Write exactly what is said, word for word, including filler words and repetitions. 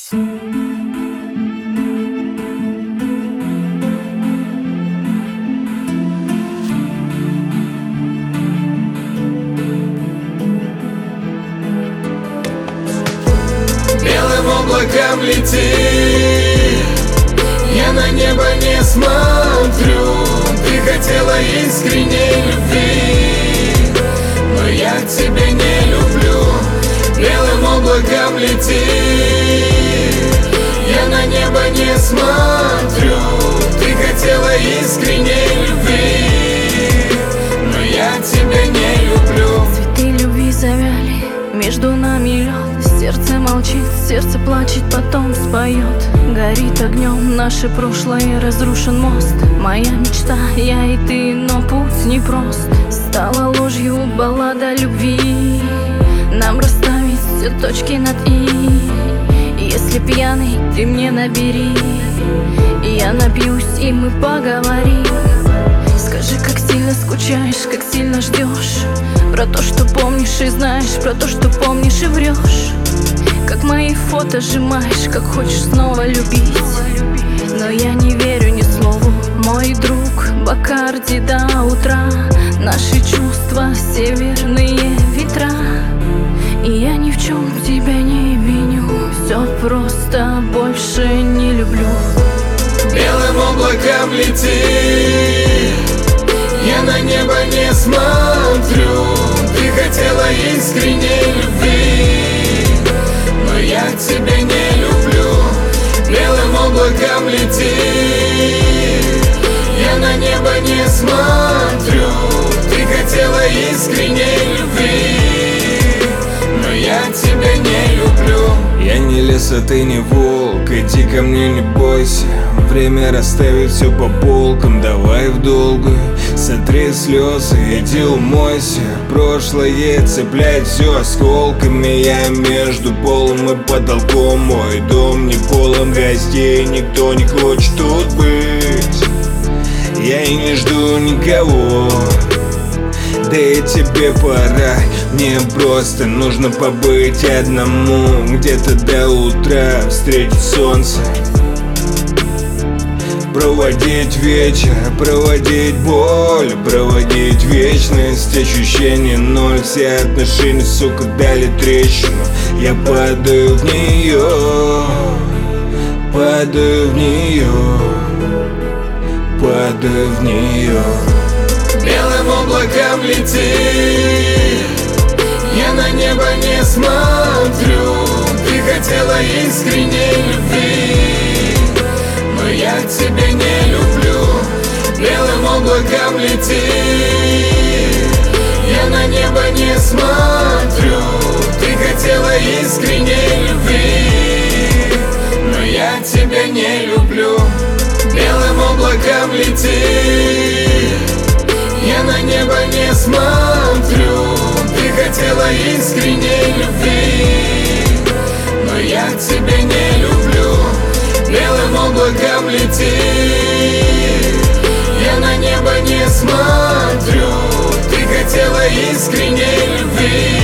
Белым облаком лети, я на небо не смотрю. Ты хотела искренней любви, но я тебя не люблю. Белым облаком лети, я на небо не смотрю. Ты хотела искренней любви, но я тебя не люблю. Цветы любви завяли, между нами лед. Сердце молчит, сердце плачет, потом споет. Горит огнем наше прошлое, разрушен мост. Моя мечта, я и ты, но путь непрост. Стала ложью баллада любви, нам расставить все точки над «и». Если пьяный, ты мне набери, я напьюсь, и мы поговорим. Скажи, как сильно скучаешь, как сильно ждешь. Про то, что помнишь и знаешь, про то, что помнишь и врешь. Как мои фото сжимаешь, как хочешь снова любить. Но я не верю ни слову, мой друг. Бакарди до утра, наши чувства северные ветра. И я ни в чем тебя не виню, все просто больше не люблю. Белым облаком лети, я на небо не смотрю. Ты хотела искренней любви, но я тебя не люблю. Белым облаком лети, я на небо не смотрю. Ты хотела искренней любви, но я тебя не люблю. Я не лес, а ты не волк, иди ко мне, не бойся. Время расставить все по полкам, давай в долгую. Сотри слезы, иди умойся. Прошлое цепляет все осколками. Я между полом и потолком. Мой дом не полон гостей, никто не хочет тут быть. Я и не жду никого, да и тебе пора. Мне просто нужно побыть одному, где-то до утра встретить солнце, проводить вечер, проводить боль, проводить вечность. Ощущение ноль, все отношения, сука, дали трещину. Я падаю в нее, падаю в нее, падаю в нее. Белым облаком лети, я на небо не смотрю. Ты хотела искренней любви, но я тебя не люблю. Белым облаком лети, я на небо не смотрю. Ты хотела искренней любви, но я тебя не люблю. Белым облаком лети, я на небо не смотрю. Ты хотела искренней любви, но я тебя не люблю. Белым облаком лети, я на небо не смотрю. Ты хотела искренней любви,